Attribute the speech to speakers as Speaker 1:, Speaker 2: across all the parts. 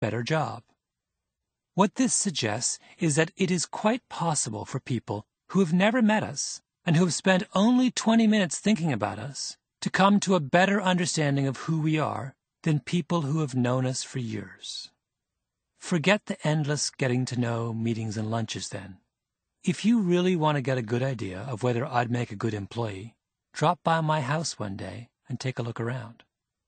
Speaker 1: better job. What this suggests is that it is quite possible for people who have never met us and who have spent only 20 minutes thinking about us to come to a better understanding of who we are than people who have known us for years. Forget the endless getting-to-know meetings and lunches then. If you really want to get a good idea of whether I'd make a good employee, drop by my house one day and take a look around.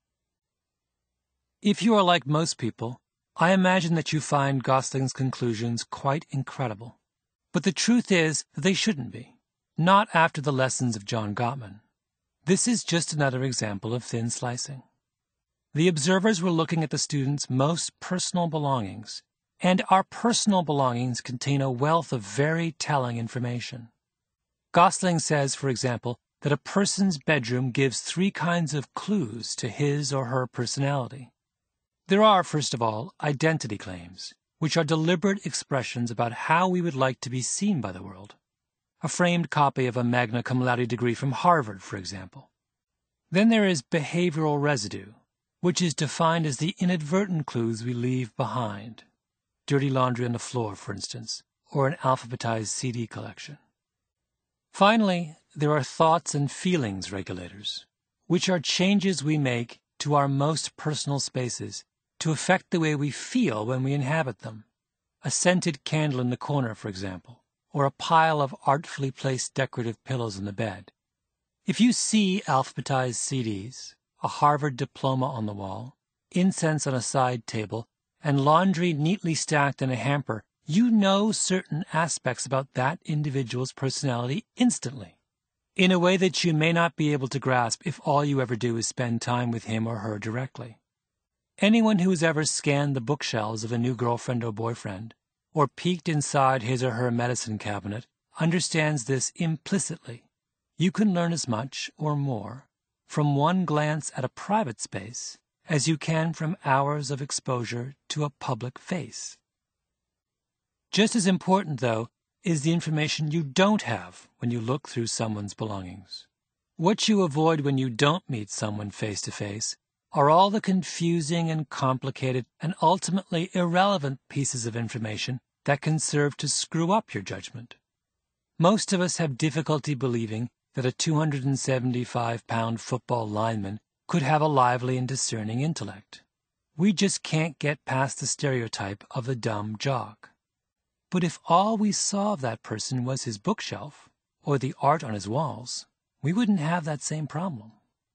Speaker 1: If you are like most people, I imagine that you find Gosling's conclusions quite incredible. But the truth is that they shouldn't be, not after the lessons of John Gottman. This is just another example of thin slicing. The observers were looking at the students' most personal belongings, and our personal belongings contain a wealth of very telling information. Gosling says, for example, that a person's bedroom gives 3 kinds of clues to his or her personality. There are, first of all, identity claims, which are deliberate expressions about how we would like to be seen by the world. A framed copy of a magna cum laude degree from Harvard, for example. Then there is behavioral residue, which is defined as the inadvertent clues we leave behind. Dirty laundry on the floor, for instance, or an alphabetized CD collection. Finally, there are thoughts and feelings regulators, which are changes we make to our most personal spaces to affect the way we feel when we inhabit them. A scented candle in the corner, for example, or a pile of artfully placed decorative pillows in the bed. If you see alphabetized CDs, a Harvard diploma on the wall, incense on a side table, and laundry neatly stacked in a hamper, you know certain aspects about that individual's personality instantly, in a way that you may not be able to grasp if all you ever do is spend time with him or her directly. Anyone who has ever scanned the bookshelves of a new girlfriend or boyfriend, or peeked inside his or her medicine cabinet, understands this implicitly. You can learn as much, or more, from one glance at a private space as you can from hours of exposure to a public face. Just as important, though, is the information you don't have when you look through someone's belongings. What you avoid when you don't meet someone face-to-face are all the confusing and complicated and ultimately irrelevant pieces of information that can serve to screw up your judgment. Most of us have difficulty believing that a 275-pound football lineman could have a lively and discerning intellect. We just can't get past the stereotype of the dumb jock. But if all we saw of that person was his bookshelf, or the art on his walls, we wouldn't have that same problem.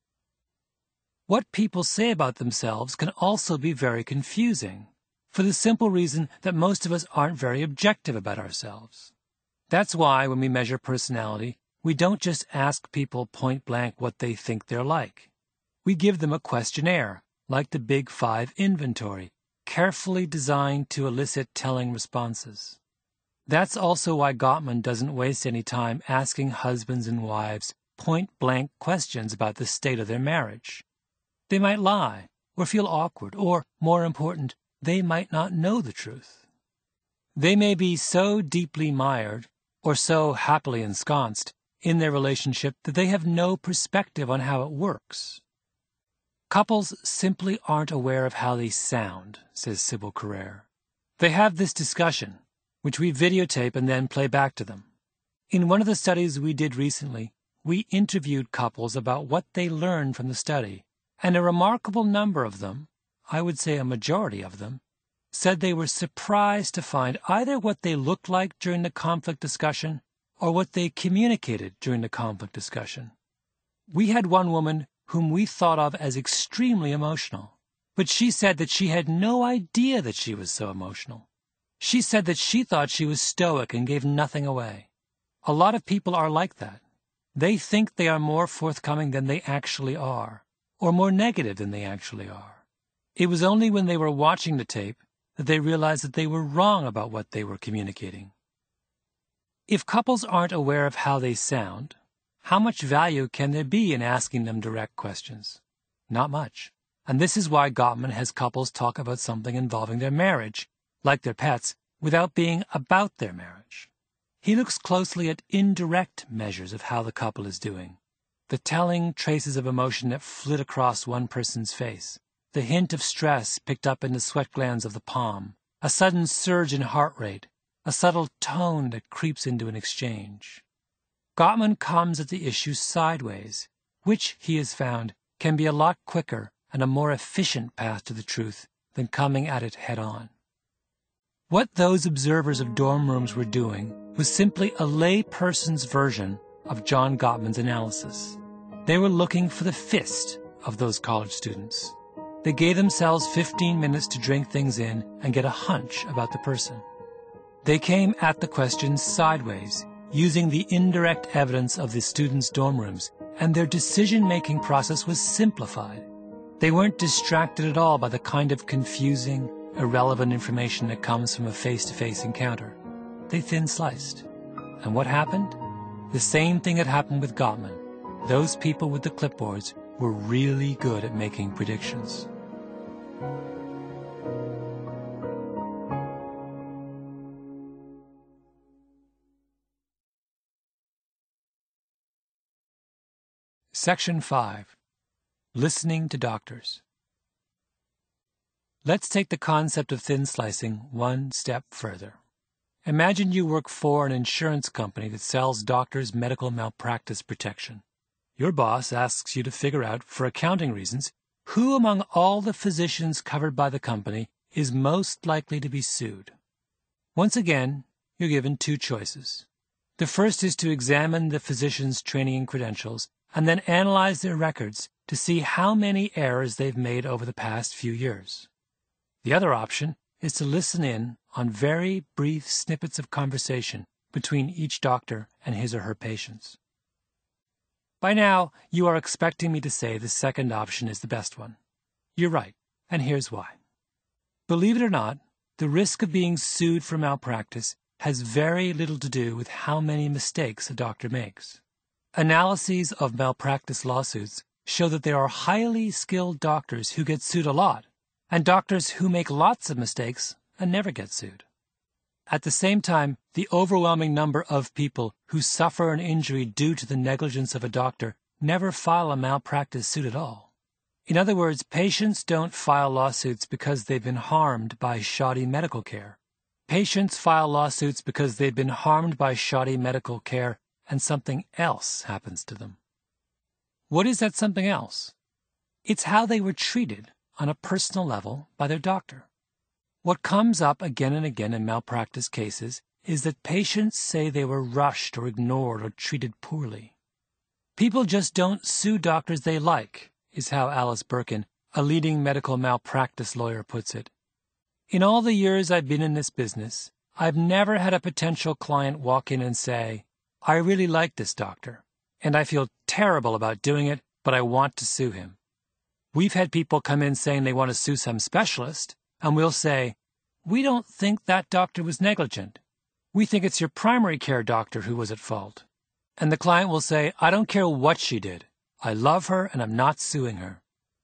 Speaker 1: What people say about themselves can also be very confusing, for the simple reason that most of us aren't very objective about ourselves. That's why when we measure personality, we don't just ask people point-blank what they think they're like. We give them a questionnaire, like the Big Five inventory, carefully designed to elicit telling responses. That's also why Gottman doesn't waste any time asking husbands and wives point-blank questions about the state of their marriage. They might lie, or feel awkward, or, more important, they might not know the truth. They may be so deeply mired, or so happily ensconced, in their relationship that they have no perspective on how it works. Couples simply aren't aware of how they sound, says Sybil Carrere. They have this discussion, which we videotape and then play back to them. In one of the studies we did recently, we interviewed couples about what they learned from the study, and a remarkable number of them, I would say a majority of them, said they were surprised to find either what they looked like during the conflict discussion or what they communicated during the conflict discussion. We had one woman whom we thought of as extremely emotional, but she said that she had no idea that she was so emotional. She said that she thought she was stoic and gave nothing away. A lot of people are like that. They think they are more forthcoming than they actually are, or more negative than they actually are. It was only when they were watching the tape that they realized that they were wrong about what they were communicating. If couples aren't aware of how they sound, how much value can there be in asking them direct questions? Not much. And this is why Gottman has couples talk about something involving their marriage, like their pets, without being about their marriage. He looks closely at indirect measures of how the couple is doing, the telling traces of emotion that flit across one person's face, the hint of stress picked up in the sweat glands of the palm, a sudden surge in heart rate, a subtle tone that creeps into an exchange. Gottman comes at the issue sideways, which, he has found, can be a lot quicker and a more efficient path to the truth than coming at it head-on. What those observers of dorm rooms were doing was simply a lay person's version of John Gottman's analysis. They were looking for the fist of those college students. They gave themselves 15 minutes to drink things in and get a hunch about the person. They came at the question sideways, using the indirect evidence of the students' dorm rooms, and their decision-making process was simplified. They weren't distracted at all by the kind of confusing, irrelevant information that comes from a face-to-face encounter. They thin-sliced. And what happened? The same thing had happened with Gottman. Those people with the clipboards were really good at making predictions. Section 5. Listening to Doctors. Let's take the concept of thin slicing one step further. Imagine you work for an insurance company that sells doctors medical malpractice protection. Your boss asks you to figure out, for accounting reasons, who among all the physicians covered by the company is most likely to be sued. Once again, you're given two choices. The first is to examine the physician's training and credentials and then analyze their records to see how many errors they've made over the past few years. The other option is to listen in on very brief snippets of conversation between each doctor and his or her patients. By now, you are expecting me to say the second option is the best one. You're right, and here's why. Believe it or not, the risk of being sued for malpractice has very little to do with how many mistakes a doctor makes. Analyses of malpractice lawsuits show that there are highly skilled doctors who get sued a lot, and doctors who make lots of mistakes and never get sued. At the same time, the overwhelming number of people who suffer an injury due to the negligence of a doctor never file a malpractice suit at all. In other words, patients don't file lawsuits because they've been harmed by shoddy medical care. Patients file lawsuits because they've been harmed by shoddy medical care and something else happens to them. What is that something else? It's how they were treated on a personal level by their doctor. What comes up again and again in malpractice cases is that patients say they were rushed or ignored or treated poorly. People just don't sue doctors they like, is how Alice Birkin, a leading medical malpractice lawyer, puts it. In all the years I've been in this business, I've never had a potential client walk in and say, "I really like this doctor, and I feel terrible about doing it, but I want to sue him." We've had people come in saying they want to sue some specialist, and we'll say, "We don't think that doctor was negligent. We think it's your primary care doctor who was at fault." And the client will say, "I don't care what she did. I love her and I'm not suing her."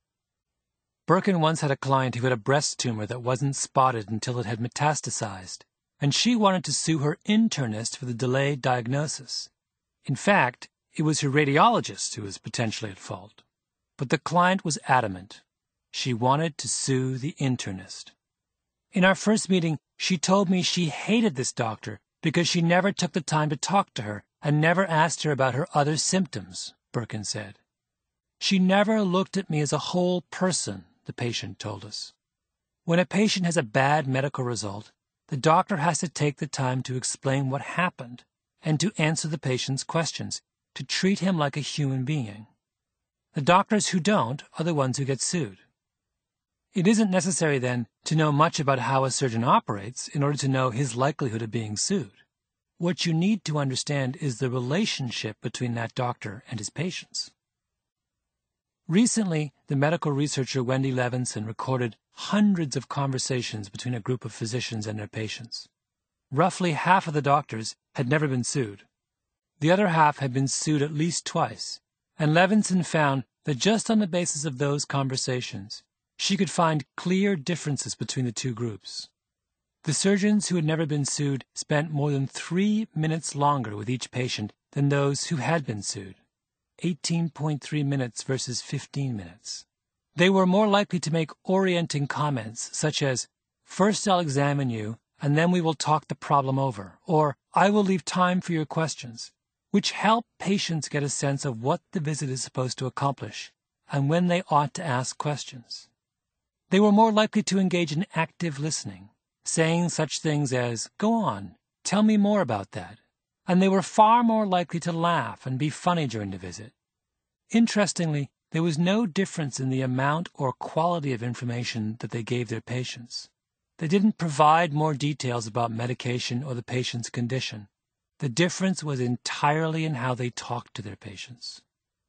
Speaker 1: Birkin once had a client who had a breast tumor that wasn't spotted until it had metastasized, and she wanted to sue her internist for the delayed diagnosis. In fact, it was her radiologist who was potentially at fault. But the client was adamant. She wanted to sue the internist. In our first meeting, she told me she hated this doctor because she never took the time to talk to her and never asked her about her other symptoms, Birkin said. She never looked at me as a whole person, the patient told us. When a patient has a bad medical result, the doctor has to take the time to explain what happened and to answer the patient's questions, to treat him like a human being. The doctors who don't are the ones who get sued. It isn't necessary, then, to know much about how a surgeon operates in order to know his likelihood of being sued. What you need to understand is the relationship between that doctor and his patients. Recently, the medical researcher Wendy Levinson recorded hundreds of conversations between a group of physicians and their patients. Roughly half of the doctors had never been sued. The other half had been sued at least twice, and Levinson found that just on the basis of those conversations, she could find clear differences between the two groups. The surgeons who had never been sued spent more than 3 minutes longer with each patient than those who had been sued, 18.3 minutes versus 15 minutes. They were more likely to make orienting comments such as, "First I'll examine you, and then we will talk the problem over," or "I will leave time for your questions," which help patients get a sense of what the visit is supposed to accomplish and when they ought to ask questions. They were more likely to engage in active listening, saying such things as, "Go on, tell me more about that," and they were far more likely to laugh and be funny during the visit. Interestingly, there was no difference in the amount or quality of information that they gave their patients. They didn't provide more details about medication or the patient's condition. The difference was entirely in how they talked to their patients.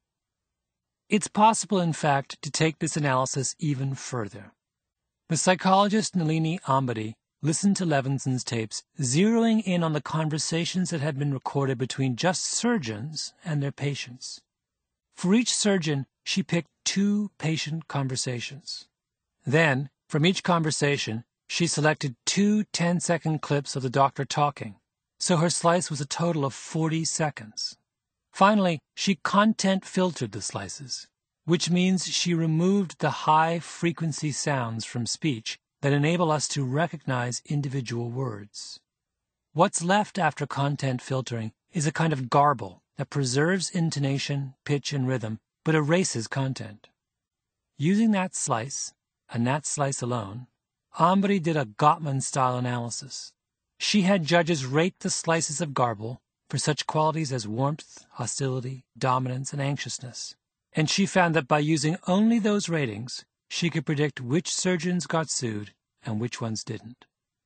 Speaker 1: It's possible, in fact, to take this analysis even further. The psychologist Nalini Ambady listened to Levinson's tapes, zeroing in on the conversations that had been recorded between just surgeons and their patients. For each surgeon, she picked 2 patient conversations. Then, from each conversation, she selected 2 10-second clips of the doctor talking, so her slice was a total of 40 seconds. Finally, she content filtered the slices, which means she removed the high-frequency sounds from speech that enable us to recognize individual words. What's left after content filtering is a kind of garble that preserves intonation, pitch, and rhythm, but erases content. Using that slice, and that slice alone, Ambady did a Gottman-style analysis. She had judges rate the slices of garble for such qualities as warmth, hostility, dominance, and anxiousness, and she found that by using only those ratings, she could predict which surgeons got sued and which ones didn't.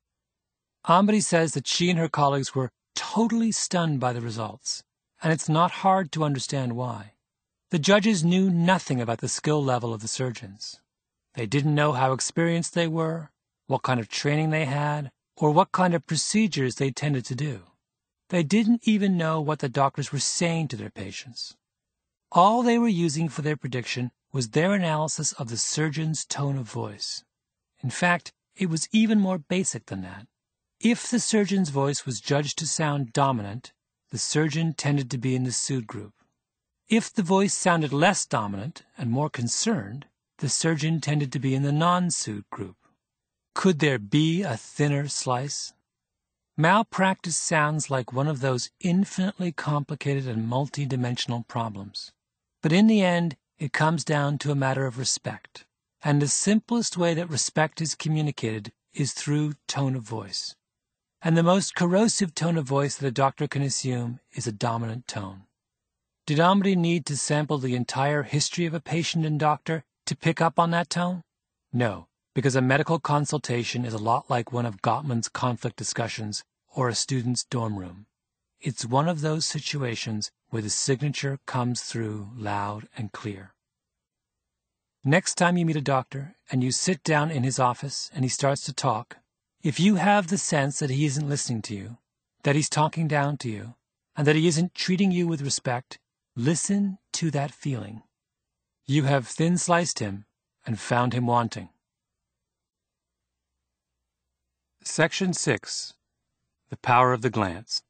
Speaker 1: Ambady says that she and her colleagues were totally stunned by the results, and it's not hard to understand why. The judges knew nothing about the skill level of the surgeons. They didn't know how experienced they were, what kind of training they had, or what kind of procedures they tended to do. They didn't even know what the doctors were saying to their patients. All they were using for their prediction was their analysis of the surgeon's tone of voice. In fact, it was even more basic than that. If the surgeon's voice was judged to sound dominant, the surgeon tended to be in the sued group. If the voice sounded less dominant and more concerned, the surgeon tended to be in the non-sued group. Could there be a thinner slice? Malpractice sounds like one of those infinitely complicated and multi-dimensional problems. But in the end, it comes down to a matter of respect. And the simplest way that respect is communicated is through tone of voice. And the most corrosive tone of voice that a doctor can assume is a dominant tone. Did Ambady need to sample the entire history of a patient and doctor to pick up on that tone? No, because a medical consultation is a lot like one of Gottman's conflict discussions or a student's dorm room. It's one of those situations where the signature comes through loud and clear. Next time you meet a doctor and you sit down in his office and he starts to talk, if you have the sense that he isn't listening to you, that he's talking down to you, and that he isn't treating you with respect, listen to that feeling. You have thin-sliced him and found him wanting. Section 6. The Power of the Glance.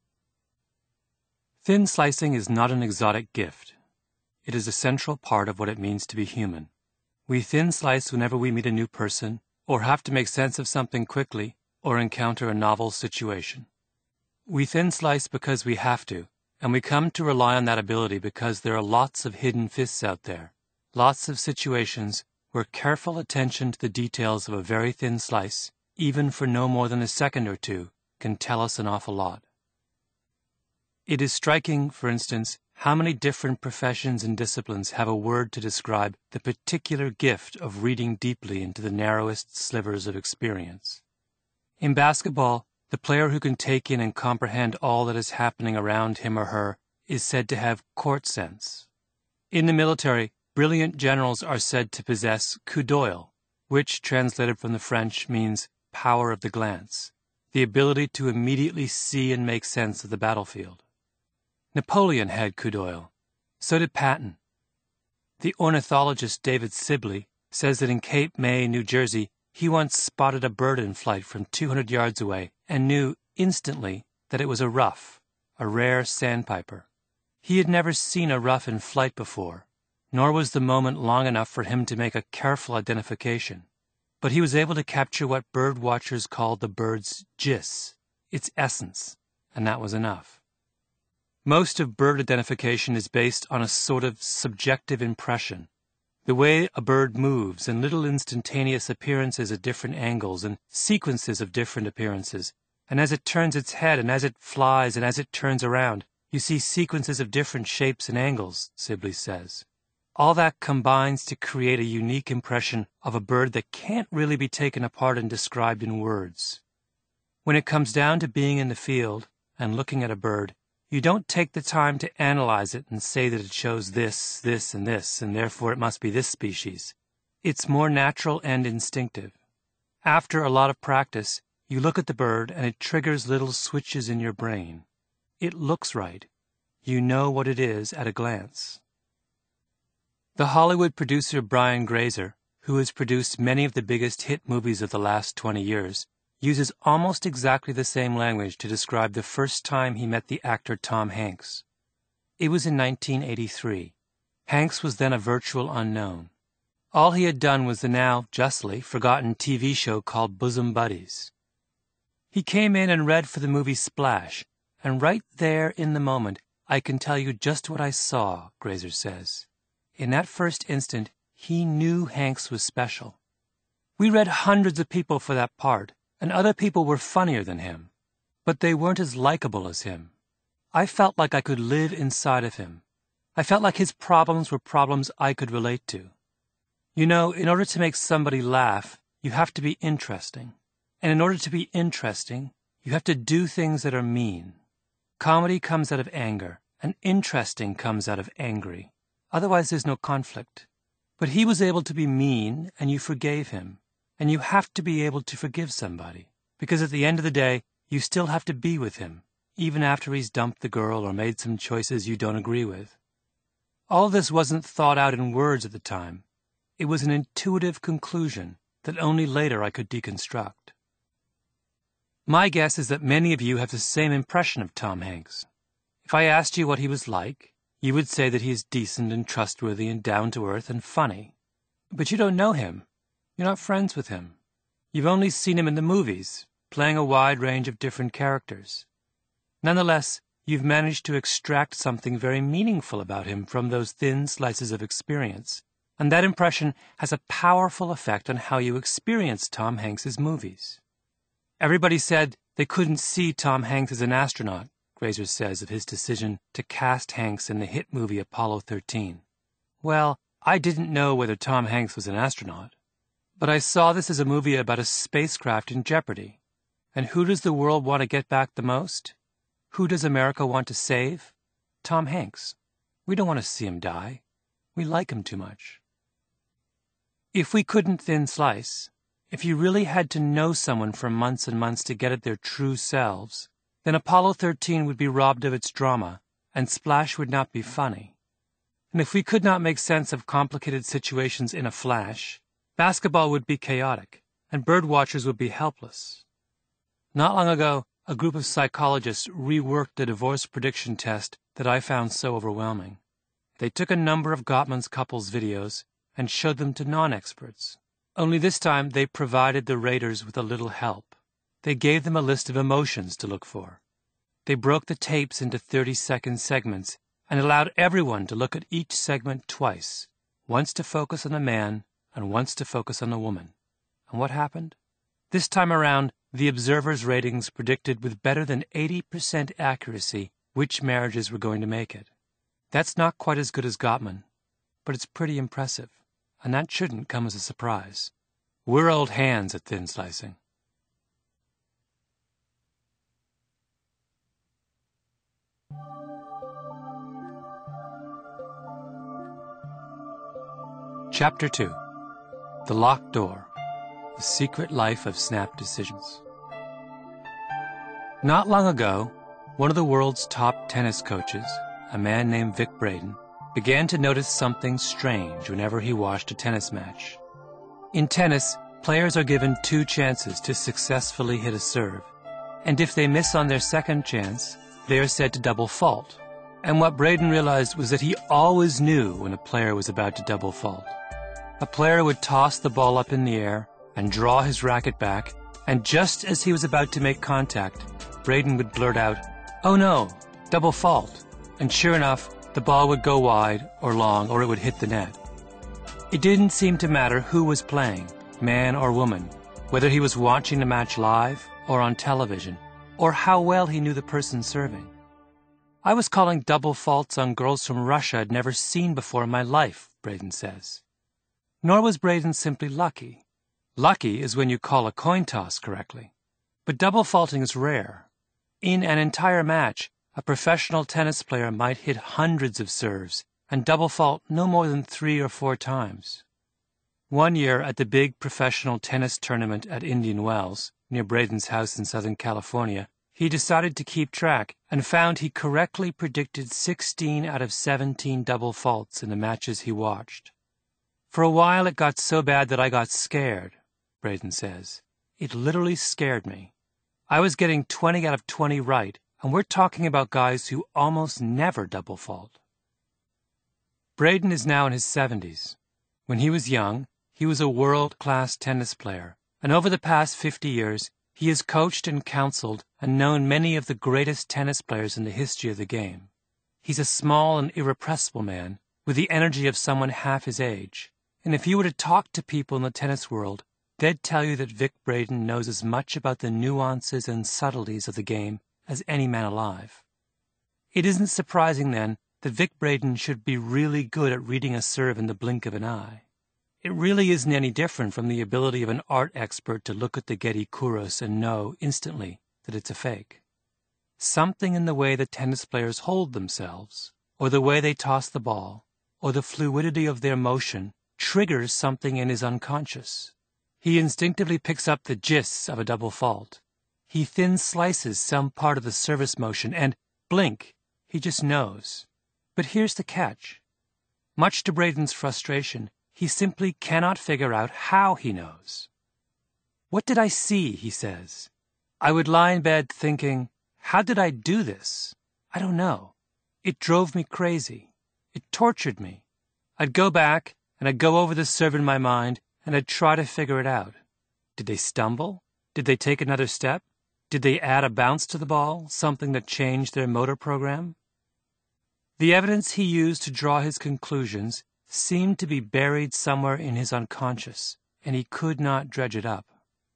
Speaker 1: Thin slicing is not an exotic gift. It is a central part of what it means to be human. We thin slice whenever we meet a new person, or have to make sense of something quickly, or encounter a novel situation. We thin slice because we have to, and we come to rely on that ability because there are lots of hidden fists out there, lots of situations where careful attention to the details of a very thin slice, even for no more than a second or two, can tell us an awful lot. It is striking, for instance, how many different professions and disciplines have a word to describe the particular gift of reading deeply into the narrowest slivers of experience. In basketball, the player who can take in and comprehend all that is happening around him or her is said to have court sense. In the military, brilliant generals are said to possess coup d'oeil, which, translated from the French, means power of the glance, the ability to immediately see and make sense of the battlefield. Napoleon had coup d'oeil. So did Patton. The ornithologist David Sibley says that in Cape May, New Jersey, he once spotted a bird in flight from 200 yards away and knew instantly that it was a ruff, a rare sandpiper. He had never seen a ruff in flight before, nor was the moment long enough for him to make a careful identification. But he was able to capture what bird watchers called the bird's gist, its essence, and that was enough. Most of bird identification is based on a sort of subjective impression. The way a bird moves and little instantaneous appearances at different angles and sequences of different appearances. And as it turns its head and as it flies and as it turns around, you see sequences of different shapes and angles, Sibley says. All that combines to create a unique impression of a bird that can't really be taken apart and described in words. When it comes down to being in the field and looking at a bird, you don't take the time to analyze it and say that it shows this, this, and this, and therefore it must be this species. It's more natural and instinctive. After a lot of practice, you look at the bird and it triggers little switches in your brain. It looks right. You know what it is at a glance. The Hollywood producer Brian Grazer, who has produced many of the biggest hit movies of the last 20 years, uses almost exactly the same language to describe the first time he met the actor Tom Hanks. It was in 1983. Hanks was then a virtual unknown. All he had done was the now justly forgotten TV show called Bosom Buddies. He came in and read for the movie Splash, and right there in the moment, I can tell you just what I saw, Grazer says. In that first instant, he knew Hanks was special. We read hundreds of people for that part, and other people were funnier than him, but they weren't as likable as him. I felt like I could live inside of him. I felt like his problems were problems I could relate to. You know, in order to make somebody laugh, you have to be interesting. And in order to be interesting, you have to do things that are mean. Comedy comes out of anger, and interesting comes out of angry. Otherwise, there's no conflict. But he was able to be mean, and you forgave him. And you have to be able to forgive somebody, because at the end of the day, you still have to be with him, even after he's dumped the girl or made some choices you don't agree with. All this wasn't thought out in words at the time. It was an intuitive conclusion that only later I could deconstruct. My guess is that many of you have the same impression of Tom Hanks. If I asked you what he was like, you would say that he is decent and trustworthy and down-to-earth and funny. But you don't know him. You're not friends with him. You've only seen him in the movies, playing a wide range of different characters. Nonetheless, you've managed to extract something very meaningful about him from those thin slices of experience, and that impression has a powerful effect on how you experience Tom Hanks's movies. Everybody said they couldn't see Tom Hanks as an astronaut, Grazer says of his decision to cast Hanks in the hit movie Apollo 13. Well, I didn't know whether Tom Hanks was an astronaut. But I saw this as a movie about a spacecraft in jeopardy. And who does the world want to get back the most? Who does America want to save? Tom Hanks. We don't want to see him die. We like him too much. If we couldn't thin slice, if you really had to know someone for months and months to get at their true selves, then Apollo 13 would be robbed of its drama, and Splash would not be funny. And if we could not make sense of complicated situations in a flash, basketball would be chaotic, and bird watchers would be helpless. Not long ago, a group of psychologists reworked the divorce prediction test that I found so overwhelming. They took a number of Gottman's couples videos and showed them to non-experts. Only this time they provided the raters with a little help. They gave them a list of emotions to look for. They broke the tapes into 30-second segments and allowed everyone to look at each segment twice, once to focus on the man and once to focus on the woman. And what happened? This time around, the observers' ratings predicted with better than 80% accuracy which marriages were going to make it. That's not quite as good as Gottman, but it's pretty impressive, and that shouldn't come as a surprise. We're old hands at thin slicing. Chapter 2. The Locked Door. The Secret Life of Snap Decisions. Not long ago, one of the world's top tennis coaches, a man named Vic Braden, began to notice something strange whenever he watched a tennis match. In tennis, players are given 2 chances to successfully hit a serve, and if they miss on their second chance, they are said to double fault, And what Braden realized was that he always knew when a player was about to double fault. A player would toss the ball up in the air and draw his racket back, and just as he was about to make contact, Braden would blurt out, "Oh no, double fault," and sure enough, the ball would go wide or long or it would hit the net. It didn't seem to matter who was playing, man or woman, whether he was watching the match live or on television, or how well he knew the person serving. I was calling double faults on girls from Russia I'd never seen before in my life, Braden says. Nor was Braden simply lucky. Lucky is when you call a coin toss correctly. But double faulting is rare. In an entire match, a professional tennis player might hit hundreds of serves and double fault no more than 3 or 4 times. One year at the big professional tennis tournament at Indian Wells, near Braden's house in Southern California, he decided to keep track and found he correctly predicted 16 out of 17 double faults in the matches he watched. For a while it got so bad that I got scared, Braden says. It literally scared me. I was getting 20 out of 20 right, and we're talking about guys who almost never double fault. Braden is now in his 70s. When he was young, he was a world-class tennis player, and over the past 50 years, he has coached and counseled and known many of the greatest tennis players in the history of the game. He's a small and irrepressible man with the energy of someone half his age, and if you were to talk to people in the tennis world, they'd tell you that Vic Braden knows as much about the nuances and subtleties of the game as any man alive. It isn't surprising, then, that Vic Braden should be really good at reading a serve in the blink of an eye. It really isn't any different from the ability of an art expert to look at the Getty Kouros and know instantly that it's a fake. Something in the way that tennis players hold themselves, or the way they toss the ball, or the fluidity of their motion triggers something in his unconscious. He instinctively picks up the gists of a double fault. He thin slices some part of the service motion and, blink, he just knows. But here's the catch. Much to Braden's frustration, he simply cannot figure out how he knows. "What did I see?" he says. "I would lie in bed thinking, how did I do this? I don't know. It drove me crazy. It tortured me. I'd go back, and I'd go over the serve in my mind, and I'd try to figure it out. Did they stumble? Did they take another step? Did they add a bounce to the ball, something that changed their motor program?" The evidence he used to draw his conclusions seemed to be buried somewhere in his unconscious, and he could not dredge it up.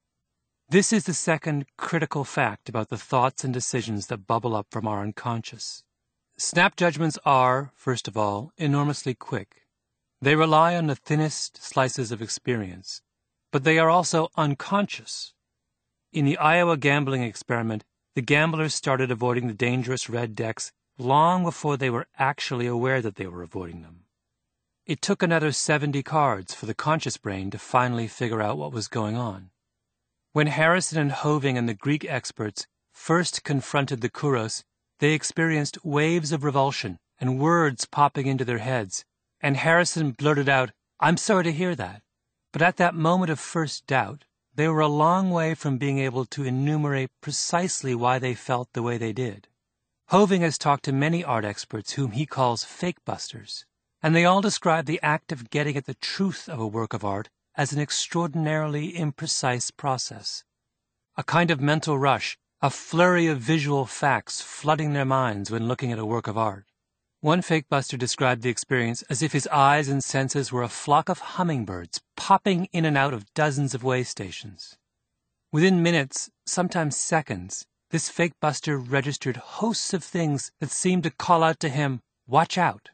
Speaker 1: This is the second critical fact about the thoughts and decisions that bubble up from our unconscious. Snap judgments are, first of all, enormously quick. They rely on the thinnest slices of experience, but they are also unconscious. In the Iowa gambling experiment, the gamblers started avoiding the dangerous red decks long before they were actually aware that they were avoiding them. It took another 70 cards for the conscious brain to finally figure out what was going on. When Harrison and Hoving and the Greek experts first confronted the Kouros, they experienced waves of revulsion and words popping into their heads, and Harrison blurted out, "I'm sorry to hear that." But at that moment of first doubt, they were a long way from being able to enumerate precisely why they felt the way they did. Hoving has talked to many art experts whom he calls fake busters, and they all describe the act of getting at the truth of a work of art as an extraordinarily imprecise process. A kind of mental rush, a flurry of visual facts flooding their minds when looking at a work of art. One fake buster described the experience as if his eyes and senses were a flock of hummingbirds popping in and out of dozens of way stations. Within minutes, sometimes seconds, this fake buster registered hosts of things that seemed to call out to him, "Watch out."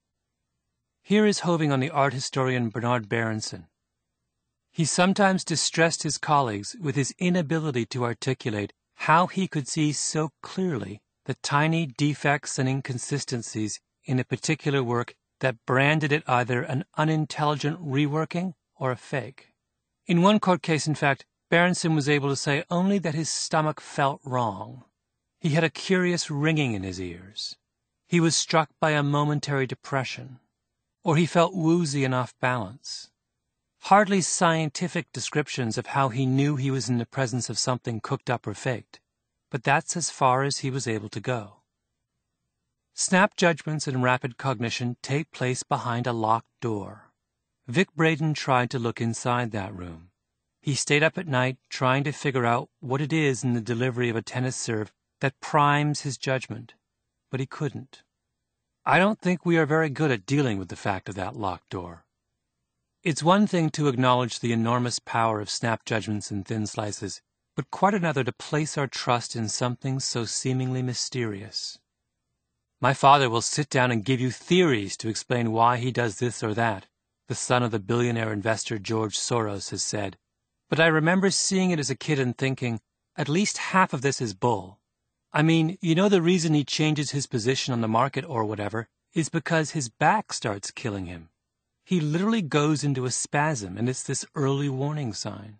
Speaker 1: Here is Hoving on the art historian Bernard Berenson. He sometimes distressed his colleagues with his inability to articulate how he could see so clearly the tiny defects and inconsistencies in a particular work that branded it either an unintelligent reworking or a fake. In one court case, in fact, Berenson was able to say only that his stomach felt wrong. He had a curious ringing in his ears. He was struck by a momentary depression, or he felt woozy and off balance. Hardly scientific descriptions of how he knew he was in the presence of something cooked up or faked, but that's as far as he was able to go. Snap judgments and rapid cognition take place behind a locked door. Vic Braden tried to look inside that room. He stayed up at night trying to figure out what it is in the delivery of a tennis serve that primes his judgment, but he couldn't. I don't think we are very good at dealing with the fact of that locked door. It's one thing to acknowledge the enormous power of snap judgments and thin slices, but quite another to place our trust in something so seemingly mysterious. My father will sit down and give you theories to explain why he does this or that, the son of the billionaire investor George Soros has said. But I remember seeing it as a kid and thinking, at least half of this is bull. I mean, you know, the reason he changes his position on the market or whatever is because his back starts killing him. He literally goes into a spasm, and it's this early warning sign.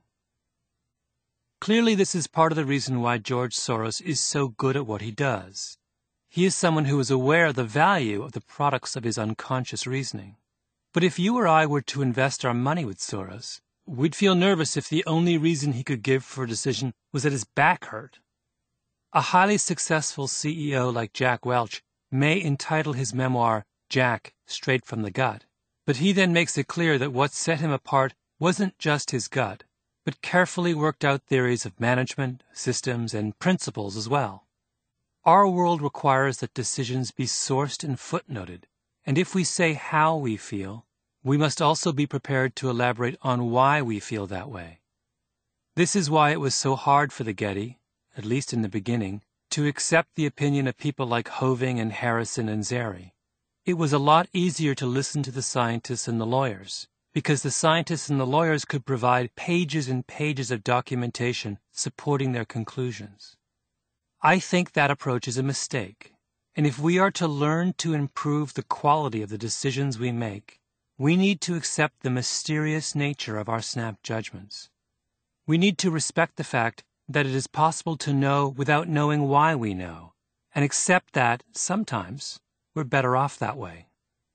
Speaker 1: Clearly, this is part of the reason why George Soros is so good at what he does. He is someone who is aware of the value of the products of his unconscious reasoning. But if you or I were to invest our money with Soros, we'd feel nervous if the only reason he could give for a decision was that his back hurt. A highly successful CEO like Jack Welch may entitle his memoir, Jack, Straight from the Gut, but he then makes it clear that what set him apart wasn't just his gut, but carefully worked out theories of management, systems, and principles as well. Our world requires that decisions be sourced and footnoted, and if we say how we feel, we must also be prepared to elaborate on why we feel that way. This is why it was so hard for the Getty, at least in the beginning, to accept the opinion of people like Hoving and Harrison and Zeri. It was a lot easier to listen to the scientists and the lawyers, because the scientists and the lawyers could provide pages and pages of documentation supporting their conclusions. I think that approach is a mistake, and if we are to learn to improve the quality of the decisions we make, we need to accept the mysterious nature of our snap judgments. We need to respect the fact that it is possible to know without knowing why we know, and accept that, sometimes, we're better off that way.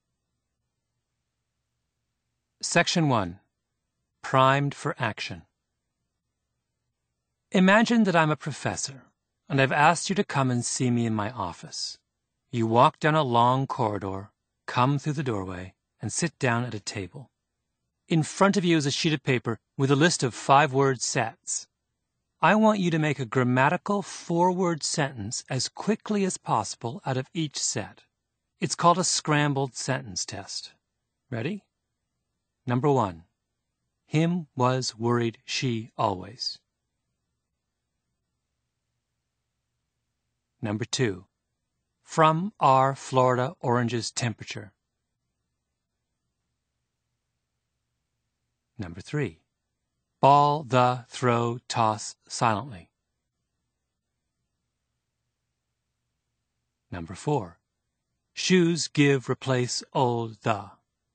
Speaker 1: Section 1. Primed for Action. Imagine that I'm a professor, and I've asked you to come and see me in my office. You walk down a long corridor, come through the doorway, and sit down at a table. In front of you is a sheet of paper with a list of 5-word sets. I want you to make a grammatical 4-word sentence as quickly as possible out of each set. It's called a scrambled sentence test. Ready? Number 1. Him was worried she always. Number 2. From our Florida oranges temperature. Number 3. Ball, the, throw, toss silently. Number 4. Shoes, give, replace, old, the.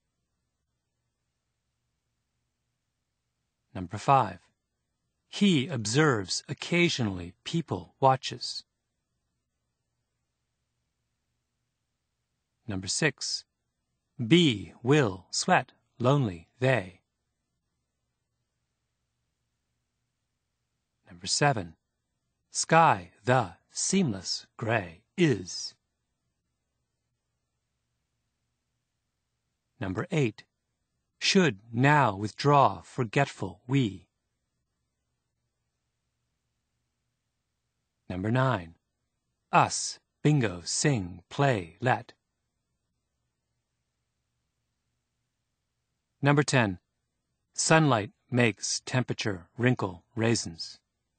Speaker 1: Number 5. He observes occasionally people, watches. Number 6. Be, will, sweat, lonely, they. Number 7. Sky, the, seamless, gray, is. Number 8. Should, now, withdraw, forgetful, we. Number 9. Us, bingo, sing, play, let. Number 10. Sunlight makes temperature, wrinkle, raisins.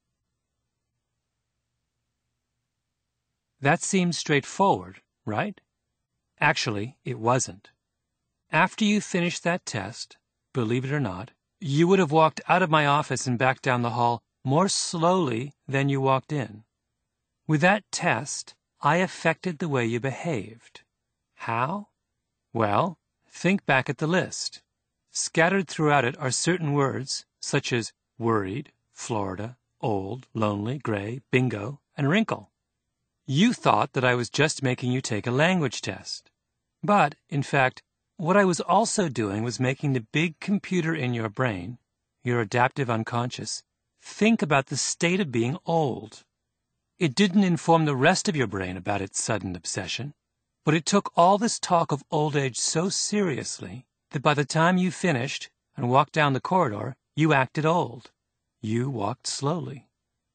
Speaker 1: That seems straightforward, right? Actually, it wasn't. After you finished that test, believe it or not, you would have walked out of my office and back down the hall more slowly than you walked in. With that test, I affected the way you behaved. How? Well, think back at the list. Scattered throughout it are certain words, such as worried, Florida, old, lonely, gray, bingo, and wrinkle. You thought that I was just making you take a language test. But, in fact, what I was also doing was making the big computer in your brain, your adaptive unconscious, think about the state of being old. It didn't inform the rest of your brain about its sudden obsession. But it took all this talk of old age so seriously that by the time you finished and walked down the corridor, you acted old. You walked slowly.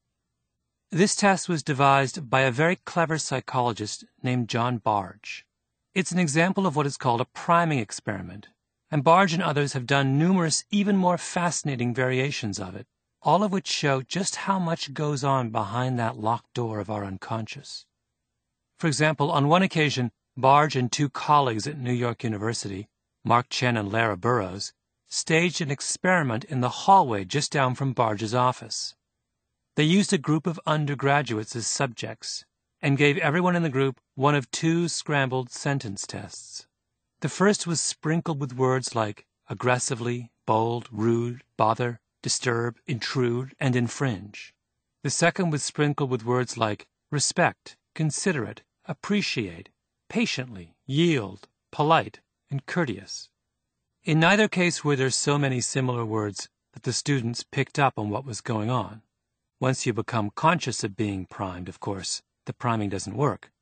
Speaker 1: This test was devised by a very clever psychologist named John Bargh. It's an example of what is called a priming experiment, and Bargh and others have done numerous even more fascinating variations of it, all of which show just how much goes on behind that locked door of our unconscious. For example, on one occasion, Bargh and two colleagues at New York University, Mark Chen and Lara Burrows, staged an experiment in the hallway just down from Bargh's office. They used a group of undergraduates as subjects and gave everyone in the group one of two scrambled sentence tests. The first was sprinkled with words like aggressively, bold, rude, bother, disturb, intrude, and infringe. The second was sprinkled with words like respect, considerate, appreciate, patiently, yield, polite, and courteous. In neither case were there so many similar words that the students picked up on what was going on. Once you become conscious of being primed, of course, the priming doesn't work.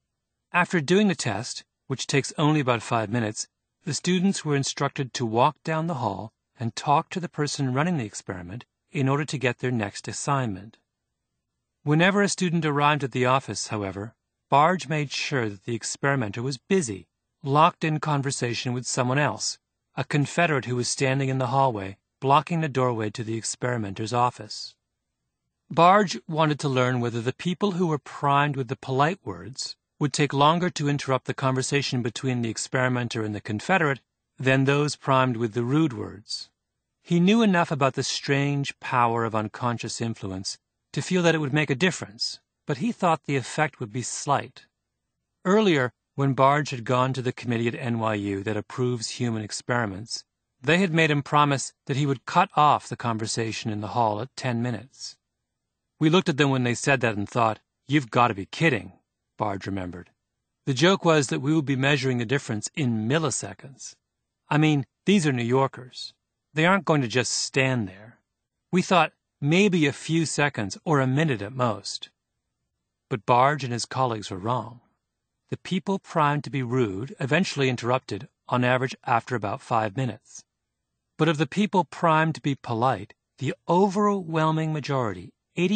Speaker 1: After doing the test, which takes only about 5 minutes, the students were instructed to walk down the hall and talk to the person running the experiment in order to get their next assignment. Whenever a student arrived at the office, however, Bargh made sure that the experimenter was busy, locked in conversation with someone else, a Confederate who was standing in the hallway, blocking the doorway to the experimenter's office. Bargh wanted to learn whether the people who were primed with the polite words would take longer to interrupt the conversation between the experimenter and the Confederate than those primed with the rude words. He knew enough about the strange power of unconscious influence to feel that it would make a difference, but he thought the effect would be slight. Earlier, when Bargh had gone to the committee at NYU that approves human experiments, they had made him promise that he would cut off the conversation in the hall at 10 minutes. We looked at them when they said that and thought, "You've got to be kidding," Bargh remembered. The joke was that we would be measuring the difference in milliseconds. I mean, these are New Yorkers. They aren't going to just stand there. We thought maybe a few seconds or a minute at most. But Bargh and his colleagues were wrong. The people primed to be rude eventually interrupted, on average after about 5 minutes. But of the people primed to be polite, the overwhelming majority,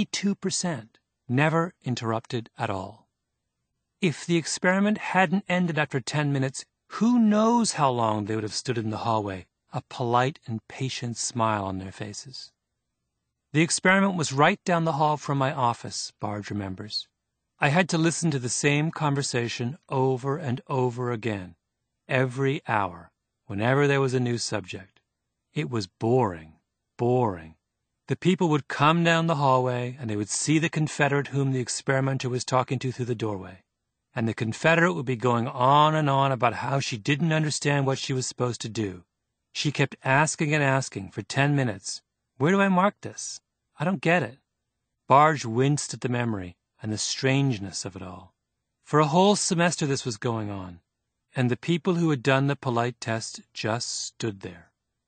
Speaker 1: 82%, never interrupted at all. If the experiment hadn't ended after 10 minutes, who knows how long they would have stood in the hallway, a polite and patient smile on their faces. The experiment was right down the hall from my office, Bargh remembers. I had to listen to the same conversation over and over again, every hour, whenever there was a new subject. It was boring, boring. The people would come down the hallway, and they would see the Confederate whom the experimenter was talking to through the doorway. And the Confederate would be going on and on about how she didn't understand what she was supposed to do. She kept asking and asking for 10 minutes. Where do I mark this? I don't get it. Bargh winced at the memory and the strangeness of it all. For a whole semester this was going on, and the people who had done the polite test just stood there.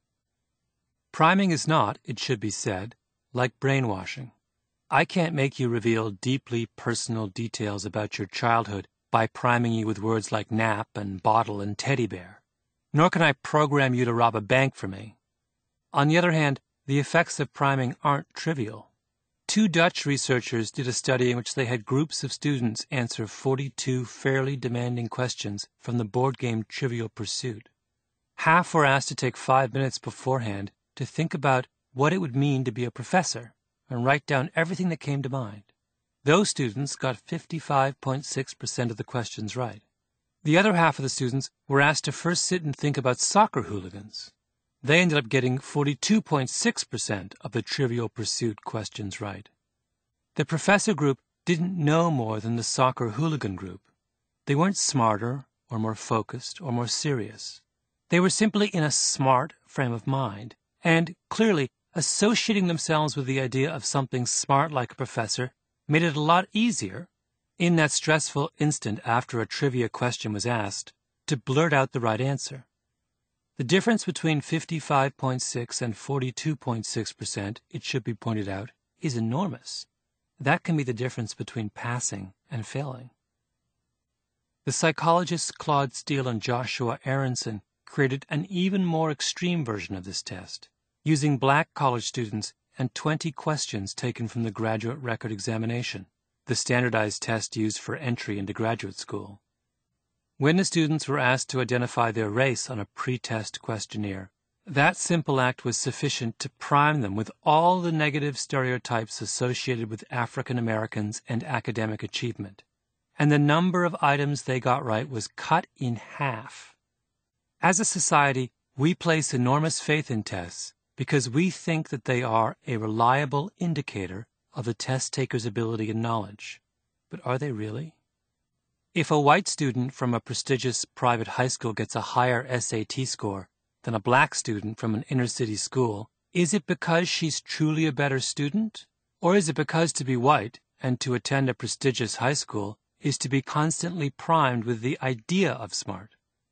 Speaker 1: Priming is not, it should be said, like brainwashing. I can't make you reveal deeply personal details about your childhood by priming you with words like nap and bottle and teddy bear. Nor can I program you to rob a bank for me. On the other hand, the effects of priming aren't trivial. 2 Dutch researchers did a study in which they had groups of students answer 42 fairly demanding questions from the board game Trivial Pursuit. Half were asked to take 5 minutes beforehand to think about what it would mean to be a professor and write down everything that came to mind. Those students got 55.6% of the questions right. The other half of the students were asked to first sit and think about soccer hooligans. They ended up getting 42.6% of the Trivial Pursuit questions right. The professor group didn't know more than the soccer hooligan group. They weren't smarter or more focused or more serious. They were simply in a smart frame of mind, and clearly associating themselves with the idea of something smart like a professor made it a lot easier, in that stressful instant after a trivia question was asked, to blurt out the right answer. The difference between 55.6 and 42.6%, it should be pointed out, is enormous. That can be the difference between passing and failing. The psychologists Claude Steele and Joshua Aronson created an even more extreme version of this test, using black college students and 20 questions taken from the Graduate Record Examination, the standardized test used for entry into graduate school. When the students were asked to identify their race on a pre-test questionnaire, that simple act was sufficient to prime them with all the negative stereotypes associated with African Americans and academic achievement, and the number of items they got right was cut in half. As a society, we place enormous faith in tests because we think that they are a reliable indicator of the test taker's ability and knowledge. But are they really? If a white student from a prestigious private high school gets a higher SAT score than a black student from an inner-city school, is it because she's truly a better student? Or is it because to be white and to attend a prestigious high school is to be constantly primed with the idea of smart?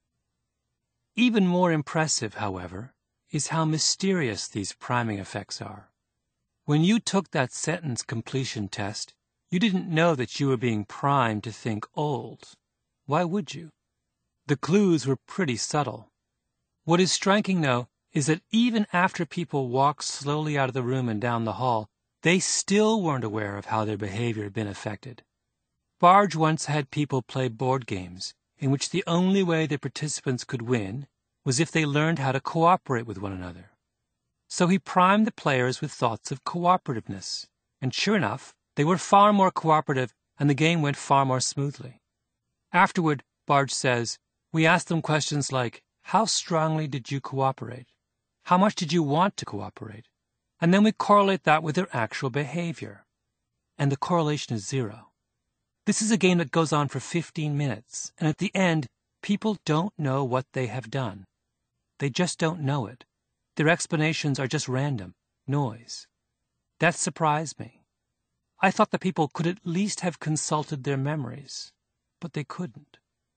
Speaker 1: Even more impressive, however, is how mysterious these priming effects are. When you took that sentence completion test, you didn't know that you were being primed to think old. Why would you? The clues were pretty subtle. What is striking, though, is that even after people walked slowly out of the room and down the hall, they still weren't aware of how their behavior had been affected. Barge once had people play board games in which the only way the participants could win was if they learned how to cooperate with one another. So he primed the players with thoughts of cooperativeness, and sure enough, they were far more cooperative and the game went far more smoothly. Afterward, Barge says, we asked them questions like, how strongly did you cooperate? How much did you want to cooperate? And then we correlate that with their actual behavior. And the correlation is zero. This is a game that goes on for 15 minutes, and at the end, people don't know what they have done. They just don't know it. Their explanations are just random, noise. That surprised me. I thought that people could at least have consulted their memories, but they couldn't.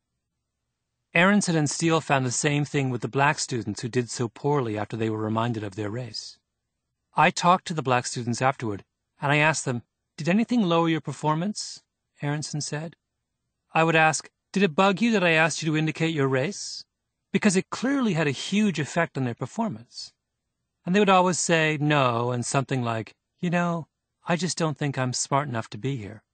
Speaker 1: Aronson and Steele found the same thing with the black students who did so poorly after they were reminded of their race. I talked to the black students afterward, and I asked them, did anything lower your performance? Aronson said. I would ask, did it bug you that I asked you to indicate your race? Because it clearly had a huge effect on their performance. And they would always say no and something like, I just don't think I'm smart enough to be here.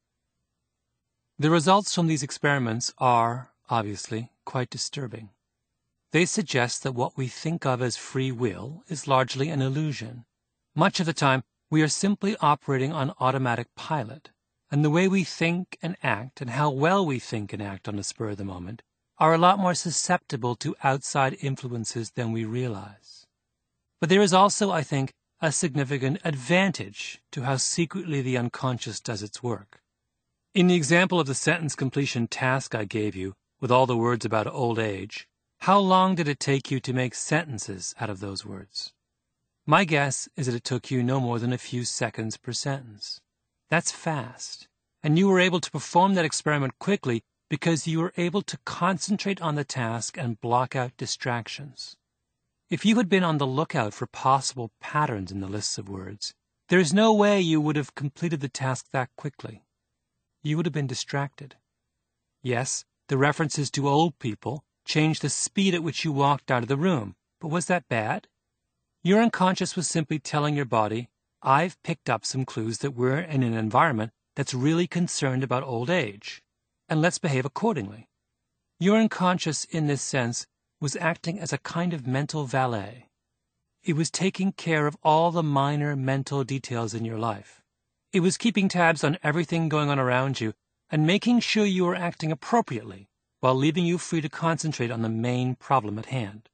Speaker 1: The results from these experiments are, obviously, quite disturbing. They suggest that what we think of as free will is largely an illusion. Much of the time, we are simply operating on automatic pilot, and the way we think and act and how well we think and act on the spur of the moment are a lot more susceptible to outside influences than we realize. But there is also, I think, a significant advantage to how secretly the unconscious does its work. In the example of the sentence completion task I gave you, with all the words about old age, how long did it take you to make sentences out of those words? My guess is that it took you no more than a few seconds per sentence. That's fast, and you were able to perform that experiment quickly because you were able to concentrate on the task and block out distractions. If you had been on the lookout for possible patterns in the lists of words, there is no way you would have completed the task that quickly. You would have been distracted. Yes, the references to old people changed the speed at which you walked out of the room, but was that bad? Your unconscious was simply telling your body, I've picked up some clues that we're in an environment that's really concerned about old age, and let's behave accordingly. Your unconscious, in this sense, was acting as a kind of mental valet. It was taking care of all the minor mental details in your life. It was keeping tabs on everything going on around you and making sure you were acting appropriately while leaving you free to concentrate on the main problem at hand.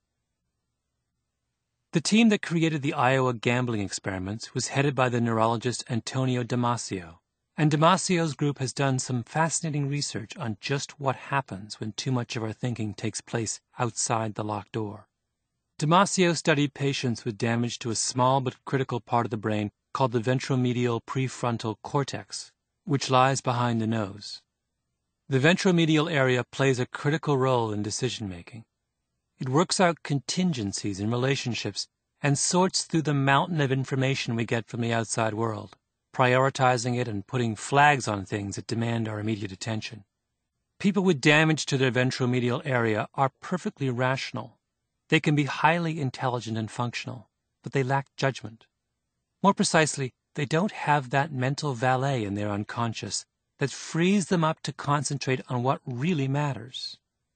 Speaker 1: The team that created the Iowa gambling experiments was headed by the neurologist Antonio Damasio, and Damasio's group has done some fascinating research on just what happens when too much of our thinking takes place outside the locked door. Damasio studied patients with damage to a small but critical part of the brain called the ventromedial prefrontal cortex, which lies behind the nose. The ventromedial area plays a critical role in decision-making. It works out contingencies in relationships and sorts through the mountain of information we get from the outside world, prioritizing it and putting flags on things that demand our immediate attention. People with damage to their ventromedial area are perfectly rational. They can be highly intelligent and functional, but they lack judgment. More precisely, they don't have that mental valet in their unconscious that frees them up to concentrate on what really matters.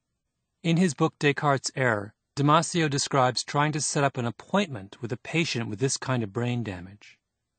Speaker 1: In his book Descartes' Error, Damasio describes trying to set up an appointment with a patient with this kind of brain damage.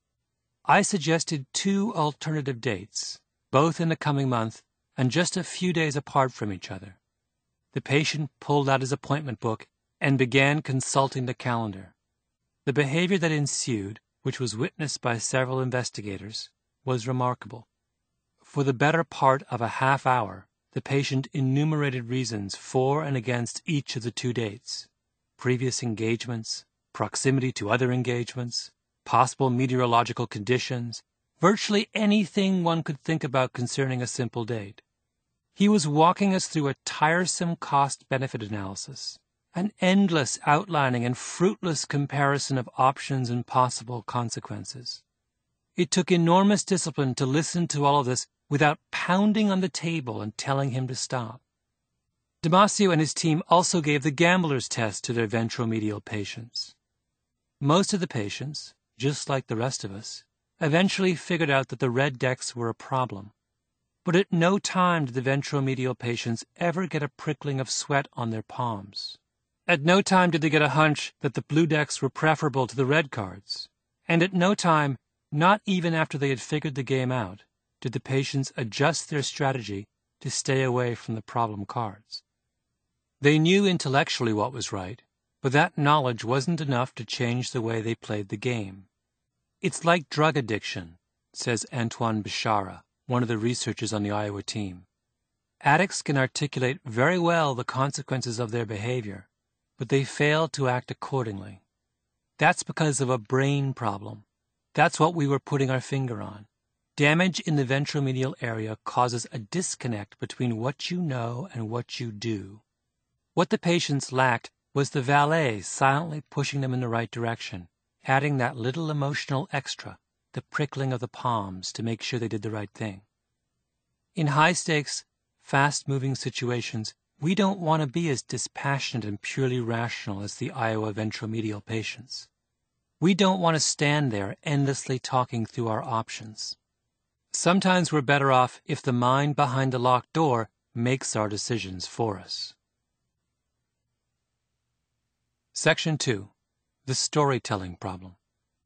Speaker 1: I suggested 2 alternative dates, both in the coming month and just a few days apart from each other. The patient pulled out his appointment book and began consulting the calendar. The behavior that ensued, which was witnessed by several investigators, was remarkable. For the better part of a half hour, the patient enumerated reasons for and against each of the 2 dates: previous engagements, proximity to other engagements, possible meteorological conditions, virtually anything one could think about concerning a simple date. He was walking us through a tiresome cost-benefit analysis, an endless outlining and fruitless comparison of options and possible consequences. It took enormous discipline to listen to all of this without pounding on the table and telling him to stop. Damasio and his team also gave the gambler's test to their ventromedial patients. Most of the patients, just like the rest of us, eventually figured out that the red decks were a problem. But at no time did the ventromedial patients ever get a prickling of sweat on their palms. At no time did they get a hunch that the blue decks were preferable to the red cards. And at no time, not even after they had figured the game out, did the patients adjust their strategy to stay away from the problem cards. They knew intellectually what was right, but that knowledge wasn't enough to change the way they played the game. It's like drug addiction, says Antoine Bichara, one of the researchers on the Iowa team. Addicts can articulate very well the consequences of their behavior, but they fail to act accordingly. That's because of a brain problem. That's what we were putting our finger on. Damage in the ventromedial area causes a disconnect between what you know and what you do. What the patients lacked was the valet silently pushing them in the right direction, adding that little emotional extra, the prickling of the palms, to make sure they did the right thing. In high-stakes, fast-moving situations, we don't want to be as dispassionate and purely rational as the Iowa ventromedial patients. We don't want to stand there endlessly talking through our options. Sometimes we're better off if the mind behind the locked door makes our decisions for us. Section 2. The Storytelling Problem.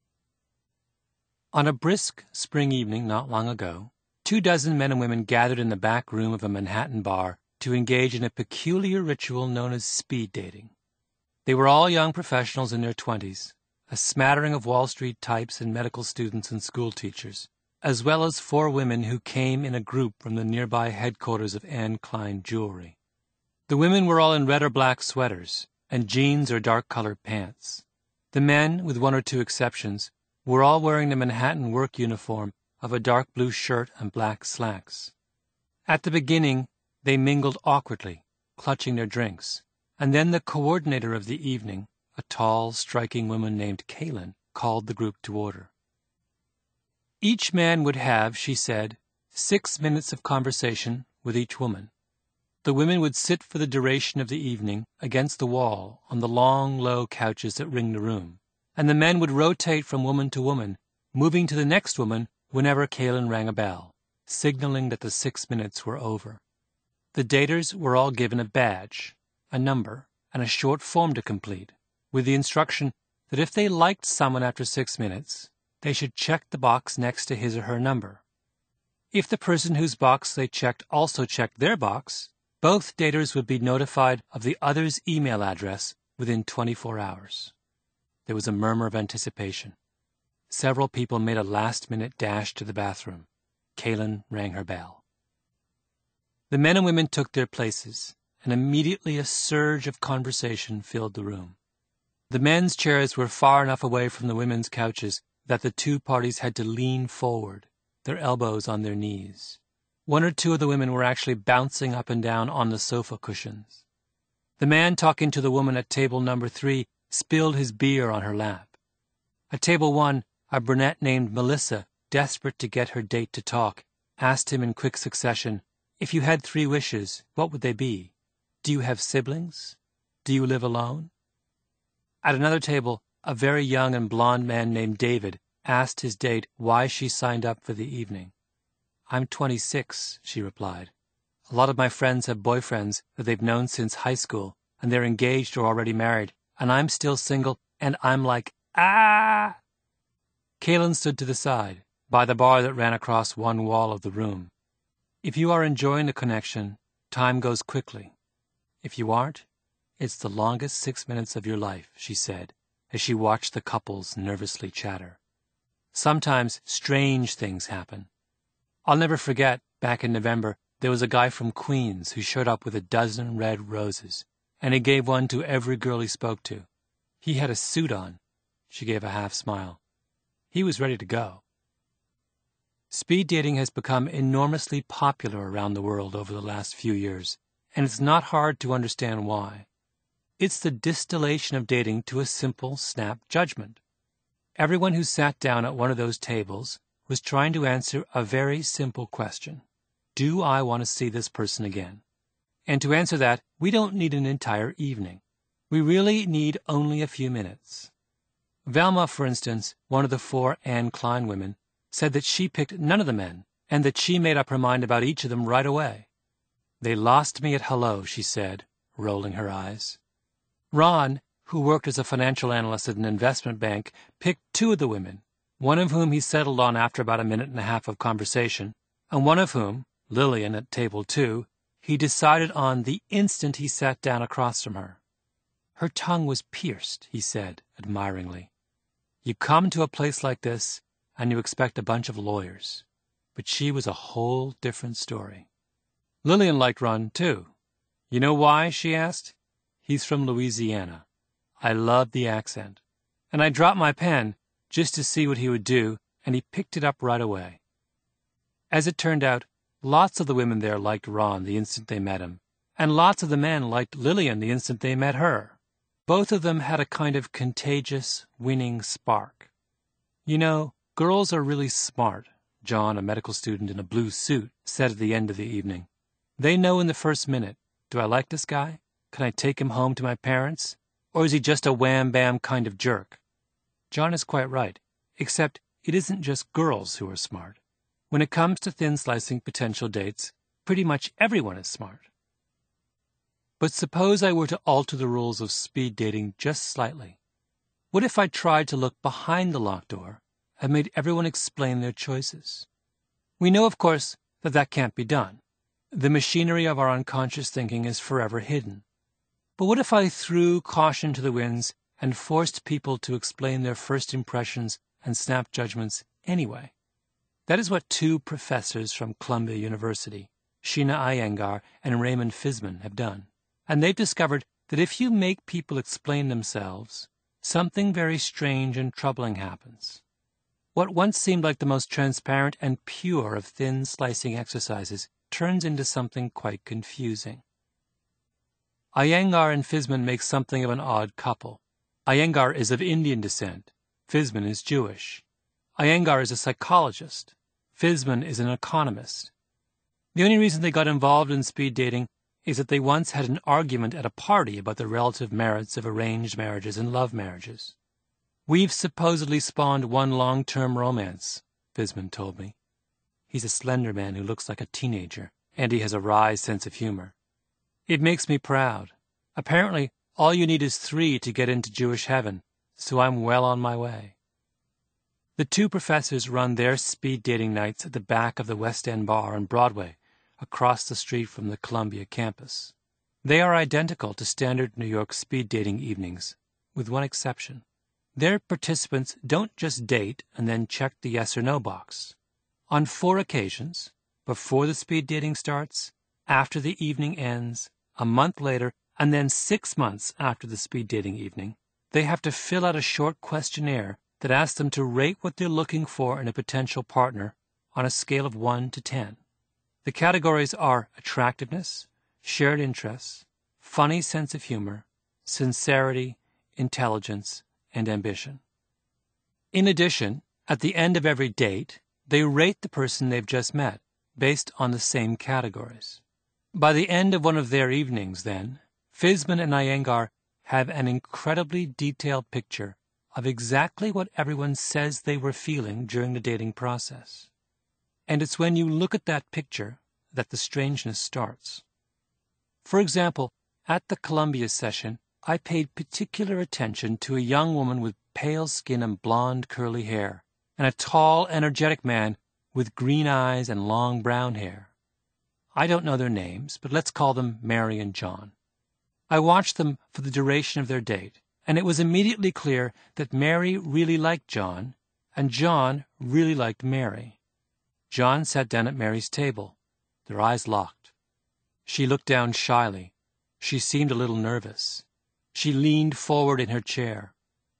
Speaker 1: On a brisk spring evening not long ago, 24 men and women gathered in the back room of a Manhattan bar to engage in a peculiar ritual known as speed dating. They were all young professionals in their 20s, a smattering of Wall Street types and medical students and school teachers, as well as 4 women who came in a group from the nearby headquarters of Anne Klein Jewelry. The women were all in red or black sweaters and jeans or dark-colored pants. The men, with 1 or 2 exceptions, were all wearing the Manhattan work uniform of a dark blue shirt and black slacks. At the beginning, they mingled awkwardly, clutching their drinks, and then the coordinator of the evening, a tall, striking woman named Kaylin, called the group to order. Each man would have, she said, 6 minutes of conversation with each woman. The women would sit for the duration of the evening against the wall on the long, low couches that ringed the room, and the men would rotate from woman to woman, moving to the next woman whenever Kaylin rang a bell, signaling that the 6 minutes were over. The daters were all given a badge, a number, and a short form to complete, with the instruction that if they liked someone after 6 minutes, they should check the box next to his or her number. If the person whose box they checked also checked their box, both daters would be notified of the other's email address within 24 hours. There was a murmur of anticipation. Several people made a last-minute dash to the bathroom. Kaylin rang her bell. The men and women took their places, and immediately a surge of conversation filled the room. The men's chairs were far enough away from the women's couches that the 2 parties had to lean forward, their elbows on their knees. 1 or 2 of the women were actually bouncing up and down on the sofa cushions. The man talking to the woman at table number 3 spilled his beer on her lap. At table 1, a brunette named Melissa, desperate to get her date to talk, asked him in quick succession, If you had 3 wishes, what would they be? Do you have siblings? Do you live alone? At another table, a very young and blond man named David asked his date why she signed up for the evening. "I'm 26, she replied. "A lot of my friends have boyfriends that they've known since high school, and they're engaged or already married, and I'm still single, and I'm like, ah!" Kaylin stood to the side, by the bar that ran across one wall of the room. If you are enjoying the connection, time goes quickly. If you aren't, it's the longest 6 minutes of your life, she said, as she watched the couples nervously chatter. Sometimes strange things happen. I'll never forget, back in November, there was a guy from Queens who showed up with a dozen red roses, and he gave one to every girl he spoke to. He had a suit on. She gave a half smile. He was ready to go. Speed dating has become enormously popular around the world over the last few years, and it's not hard to understand why. It's the distillation of dating to a simple snap judgment. Everyone who sat down at one of those tables was trying to answer a very simple question. Do I want to see this person again? And to answer that, we don't need an entire evening. We really need only a few minutes. Velma, for instance, one of the 4 Anne Klein women, said that she picked none of the men, and that she made up her mind about each of them right away. "They lost me at hello," she said, rolling her eyes. Ron, who worked as a financial analyst at an investment bank, picked 2 of the women, one of whom he settled on after about a minute and a half of conversation, and one of whom, Lillian at table 2, he decided on the instant he sat down across from her. Her tongue was pierced, he said, admiringly. You come to a place like this, and you expect a bunch of lawyers. But she was a whole different story. Lillian liked Ron, too. You know why? She asked. He's from Louisiana. I loved the accent. And I dropped my pen just to see what he would do, and he picked it up right away. As it turned out, lots of the women there liked Ron the instant they met him, and lots of the men liked Lillian the instant they met her. Both of them had a kind of contagious, winning spark. You know, girls are really smart, John, a medical student in a blue suit, said at the end of the evening. They know in the first minute, do I like this guy? Can I take him home to my parents? Or is he just a wham-bam kind of jerk? John is quite right, except it isn't just girls who are smart. When it comes to thin-slicing potential dates, pretty much everyone is smart. But suppose I were to alter the rules of speed dating just slightly. What if I tried to look behind the locked door and made everyone explain their choices? We know, of course, that that can't be done. The machinery of our unconscious thinking is forever hidden. But what if I threw caution to the winds and forced people to explain their first impressions and snap judgments anyway? That is what 2 professors from Columbia University, Sheena Iyengar and Raymond Fisman, have done. And they've discovered that if you make people explain themselves, something very strange and troubling happens. What once seemed like the most transparent and pure of thin slicing exercises turns into something quite confusing. Iyengar and Fisman make something of an odd couple. Iyengar is of Indian descent. Fisman is Jewish. Iyengar is a psychologist. Fisman is an economist. The only reason they got involved in speed dating is that they once had an argument at a party about the relative merits of arranged marriages and love marriages. We've supposedly spawned one long-term romance, Fisman told me. He's a slender man who looks like a teenager, and he has a wry sense of humor. It makes me proud. Apparently, all you need is 3 to get into Jewish heaven, so I'm well on my way. The 2 professors run their speed dating nights at the back of the West End Bar on Broadway, across the street from the Columbia campus. They are identical to standard New York speed dating evenings, with one exception. Their participants don't just date and then check the yes or no box. On 4 occasions, before the speed dating starts, after the evening ends, a month later, and then 6 months after the speed dating evening, they have to fill out a short questionnaire that asks them to rate what they're looking for in a potential partner on a scale of 1 to 10. The categories are attractiveness, shared interests, funny sense of humor, sincerity, intelligence, and ambition. In addition, at the end of every date, they rate the person they've just met, based on the same categories. By the end of one of their evenings, then, Fizman and Iyengar have an incredibly detailed picture of exactly what everyone says they were feeling during the dating process. And it's when you look at that picture that the strangeness starts. For example, at the Columbia session, I paid particular attention to a young woman with pale skin and blonde curly hair, and a tall, energetic man with green eyes and long brown hair. I don't know their names, but let's call them Mary and John. I watched them for the duration of their date, and it was immediately clear that Mary really liked John, and John really liked Mary. John sat down at Mary's table, their eyes locked. She looked down shyly. She seemed a little nervous. She leaned forward in her chair.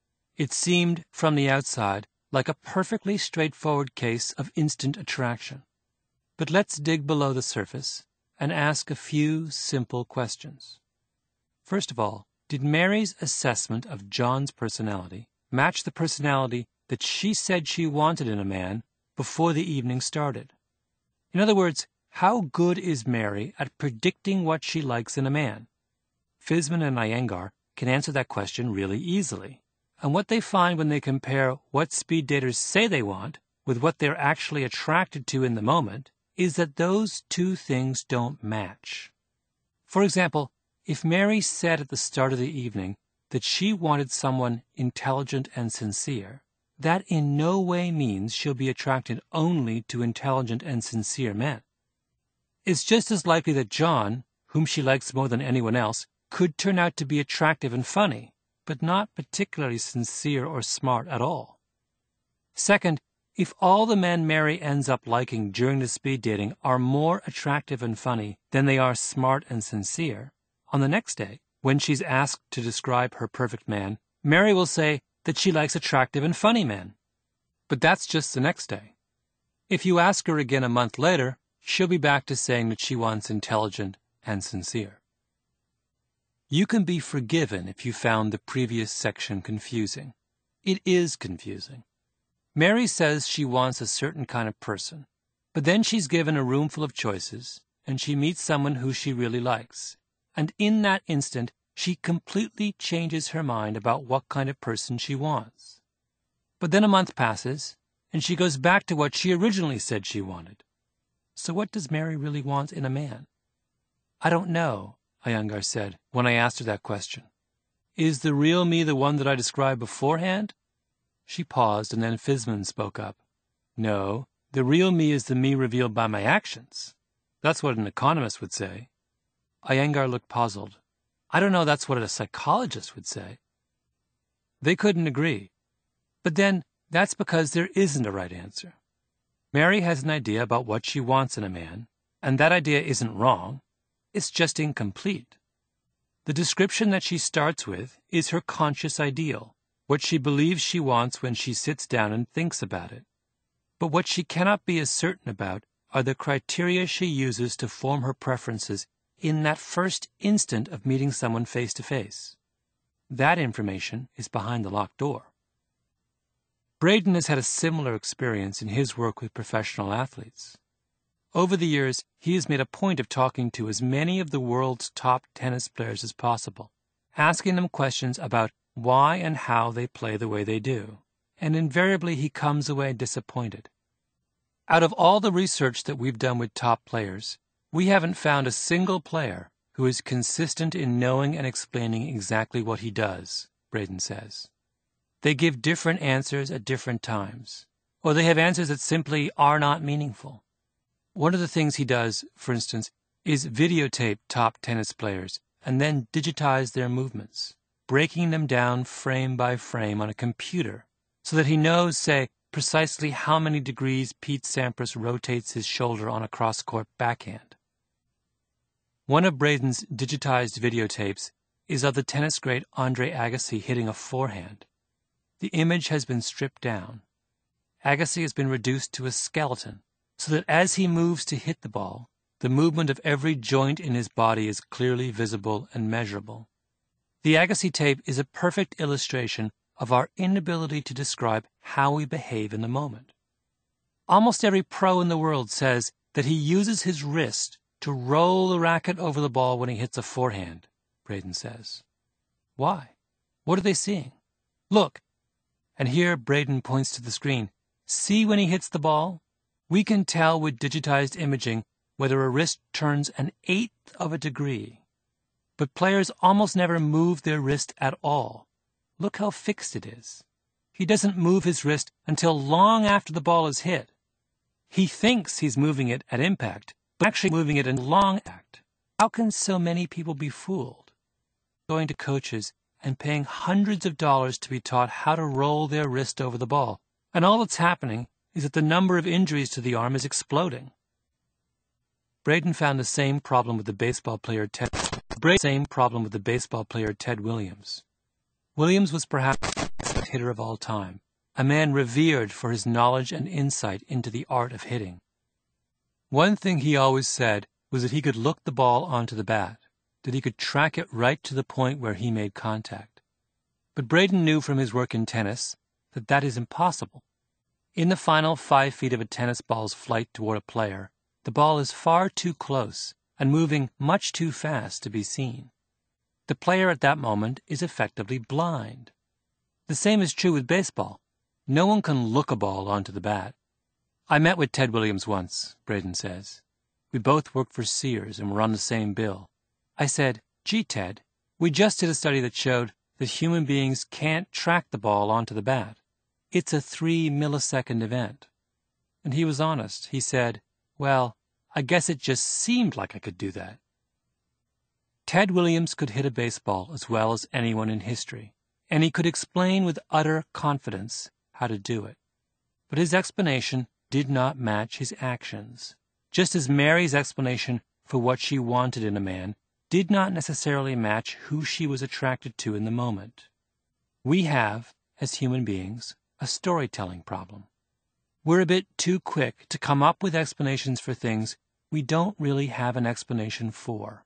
Speaker 1: It seemed, from the outside, like a perfectly straightforward case of instant attraction. But let's dig below the surface and ask a few simple questions. First of all, did Mary's assessment of John's personality match the personality that she said she wanted in a man before the evening started? In other words, how good is Mary at predicting what she likes in a man? Fizman and Iyengar can answer that question really easily. And what they find when they compare what speed daters say they want with what they're actually attracted to in the moment is that those two things don't match. For example, if Mary said at the start of the evening that she wanted someone intelligent and sincere, that in no way means she'll be attracted only to intelligent and sincere men. It's just as likely that John, whom she likes more than anyone else, could turn out to be attractive and funny, but not particularly sincere or smart at all. Second, if all the men Mary ends up liking during the speed dating are more attractive and funny than they are smart and sincere, on the next day, when she's asked to describe her perfect man, Mary will say that she likes attractive and funny men. But that's just the next day. If you ask her again a month later, she'll be back to saying that she wants intelligent and sincere. You can be forgiven if you found the previous section confusing. It is confusing. Mary says she wants a certain kind of person, but then she's given a room full of choices, and she meets someone who she really likes. And in that instant, she completely changes her mind about what kind of person she wants. But then a month passes, and she goes back to what she originally said she wanted. So what does Mary really want in a man? I don't know, Iyengar said when I asked her that question. Is the real me the one that I described beforehand? She paused, and then Fizman spoke up. No, the real me is the me revealed by my actions. That's what an economist would say. Iyengar looked puzzled. I don't know that's what a psychologist would say. They couldn't agree. But then, that's because there isn't a right answer. Mary has an idea about what she wants in a man, and that idea isn't wrong. It's just incomplete. The description that she starts with is her conscious ideal, what she believes she wants when she sits down and thinks about it. But what she cannot be as certain about are the criteria she uses to form her preferences in that first instant of meeting someone face to face. That information is behind the locked door. Braden has had a similar experience in his work with professional athletes. Over the years, he has made a point of talking to as many of the world's top tennis players as possible, asking them questions about why and how they play the way they do, and invariably he comes away disappointed. Out of all the research that we've done with top players, we haven't found a single player who is consistent in knowing and explaining exactly what he does, Braden says. They give different answers at different times, or they have answers that simply are not meaningful. One of the things he does, for instance, is videotape top tennis players and then digitize their movements, breaking them down frame by frame on a computer so that he knows, say, precisely how many degrees Pete Sampras rotates his shoulder on a cross-court backhand. One of Braden's digitized videotapes is of the tennis great Andre Agassi hitting a forehand. The image has been stripped down. Agassi has been reduced to a skeleton, so that as he moves to hit the ball, the movement of every joint in his body is clearly visible and measurable. The Agassi tape is a perfect illustration of our inability to describe how we behave in the moment. Almost every pro in the world says that he uses his wrist to roll the racket over the ball when he hits a forehand, Braden says. Why? What are they seeing? Look. And here Braden points to the screen. See when he hits the ball? We can tell with digitized imaging whether a wrist turns an eighth of a degree. But players almost never move their wrist at all. Look how fixed it is. He doesn't move his wrist until long after the ball is hit. He thinks he's moving it at impact, but actually moving it in long act. How can so many people be fooled? Going to coaches and paying hundreds of dollars to be taught how to roll their wrist over the ball, and all that's happening is that the number of injuries to the arm is exploding. Braden found the same problem with the baseball player Ted Williams. Williams was perhaps the best hitter of all time, a man revered for his knowledge and insight into the art of hitting. One thing he always said was that he could look the ball onto the bat, that he could track it right to the point where he made contact. But Braden knew from his work in tennis that that is impossible. In the final 5 feet of a tennis ball's flight toward a player, the ball is far too close and moving much too fast to be seen. The player at that moment is effectively blind. The same is true with baseball. No one can look a ball onto the bat. I met with Ted Williams once, Braden says. We both worked for Sears and were on the same bill. I said, "Gee, Ted, we just did a study that showed that human beings can't track the ball onto the bat. It's a 3-millisecond event." And he was honest. He said, "Well, I guess it just seemed like I could do that." Ted Williams could hit a baseball as well as anyone in history, and he could explain with utter confidence how to do it. But his explanation did not match his actions, just as Mary's explanation for what she wanted in a man did not necessarily match who she was attracted to in the moment. We have, as human beings, a storytelling problem. We're a bit too quick to come up with explanations for things we don't really have an explanation for.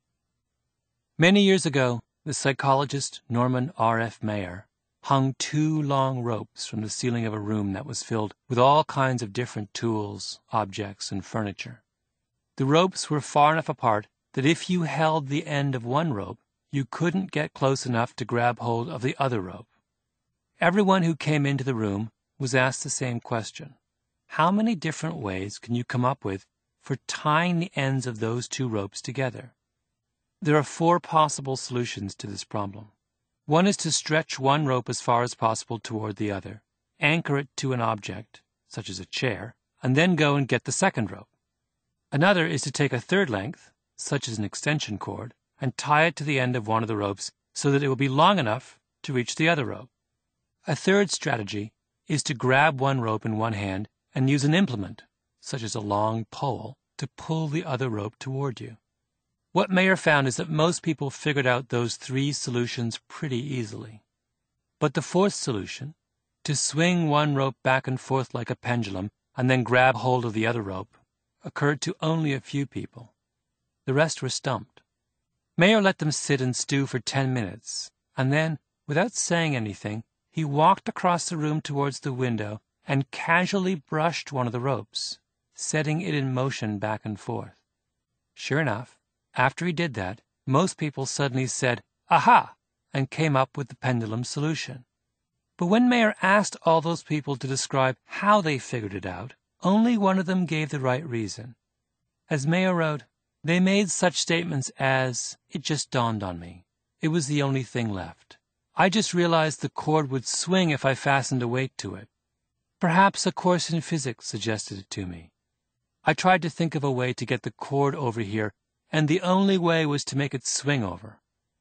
Speaker 1: Many years ago, the psychologist Norman R.F. Maier hung 2 long ropes from the ceiling of a room that was filled with all kinds of different tools, objects, and furniture. The ropes were far enough apart that if you held the end of one rope, you couldn't get close enough to grab hold of the other rope. Everyone who came into the room was asked the same question. How many different ways can you come up with for tying the ends of those 2 ropes together? There are 4 possible solutions to this problem. One is to stretch one rope as far as possible toward the other, anchor it to an object, such as a chair, and then go and get the second rope. Another is to take a third length, such as an extension cord, and tie it to the end of one of the ropes so that it will be long enough to reach the other rope. A third strategy is to grab one rope in one hand and use an implement, such as a long pole, to pull the other rope toward you. What Maier found is that most people figured out those 3 solutions pretty easily. But the 4th solution, to swing one rope back and forth like a pendulum and then grab hold of the other rope, occurred to only a few people. The rest were stumped. Maier let them sit and stew for 10 minutes, and then, without saying anything, he walked across the room towards the window and casually brushed one of the ropes, setting it in motion back and forth. Sure enough, after he did that, most people suddenly said, "Aha!" and came up with the pendulum solution. But when Maier asked all those people to describe how they figured it out, only one of them gave the right reason. As Maier wrote, they made such statements as, "It just dawned on me. It was the only thing left. I just realized the cord would swing if I fastened a weight to it. Perhaps a course in physics suggested it to me. I tried to think of a way to get the cord over here, and the only way was to make it swing over."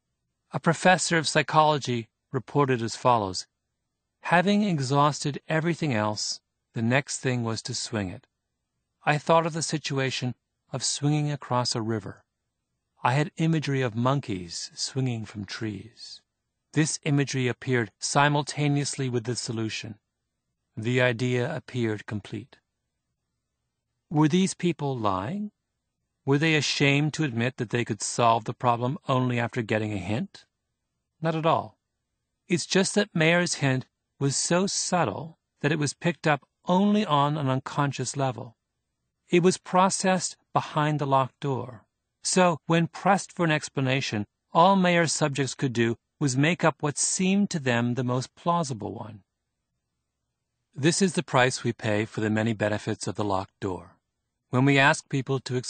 Speaker 1: A professor of psychology reported as follows, "Having exhausted everything else, the next thing was to swing it. I thought of the situation of swinging across a river. I had imagery of monkeys swinging from trees. This imagery appeared simultaneously with the solution. The idea appeared complete." Were these people lying? Were they ashamed to admit that they could solve the problem only after getting a hint? Not at all. It's just that Maier's hint was so subtle that it was picked up only on an unconscious level. It was processed behind the locked door. So, when pressed for an explanation, all Mayer's subjects could do was make up what seemed to them the most plausible one. This is the price we pay for the many benefits of the locked door. When we ask people to